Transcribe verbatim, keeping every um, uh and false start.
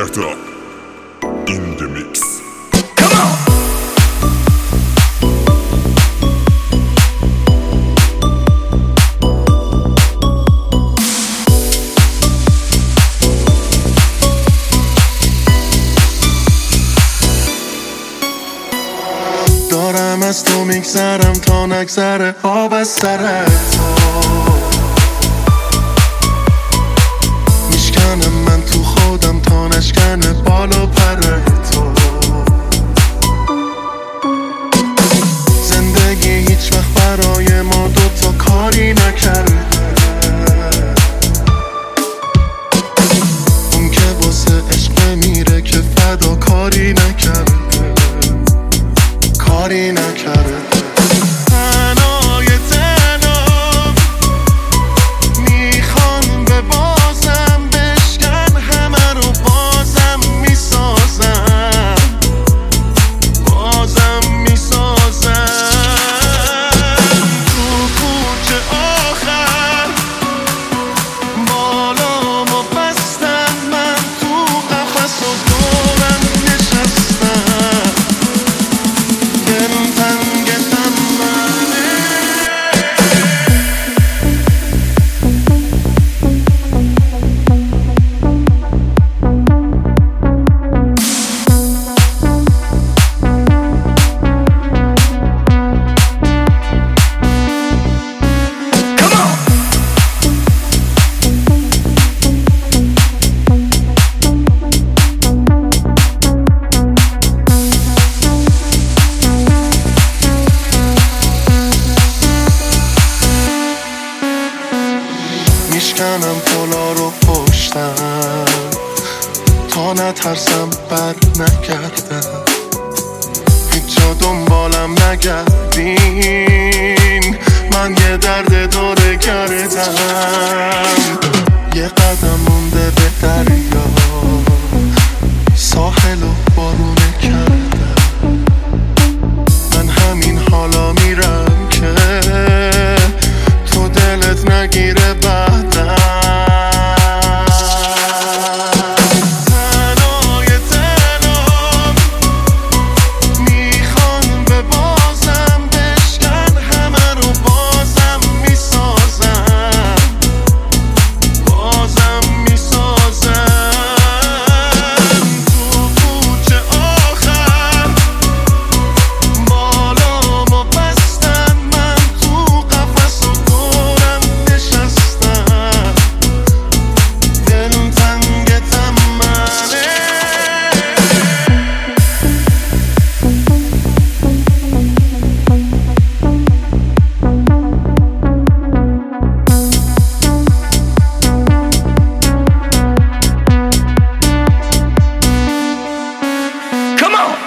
Carter in the mix. Come on! دارم از تو میگذرم تا نگذره آب از سر تو، میشکنم من تو خودم تا نشکنه بال و پر تو. زندگی هیچ وقت برای ما دوتا کاری نکرده، اون که واسه عشق میره که فدا کاری نکرده، کاری نکرده. تنهای تنها میخوان به بازم بشکن، همه رو بازم میسازم، بازم میسازم. تو کوچه آخر بالامو بستن، من تو قفس و دورم نشستم، دلم تنگ تمامه. میشکنم پلا رو پشتم تا نترسم بر نگردم، هیچ جا دنبالم نگردین، من یه درد دوره کردم. یه قدم مونده به دریا، ساحل و بارونه کردم، من همین حالا میرم که تو دلت نگیره بعدم. تنهای تنها میخوان به بازم بشکن، همه رو بازم میسازم، بازم میسازم. تو کوچه آخر بالامو بستن، من تو قفس و دورم نشستم، دلم تنگ تمامه. Come on!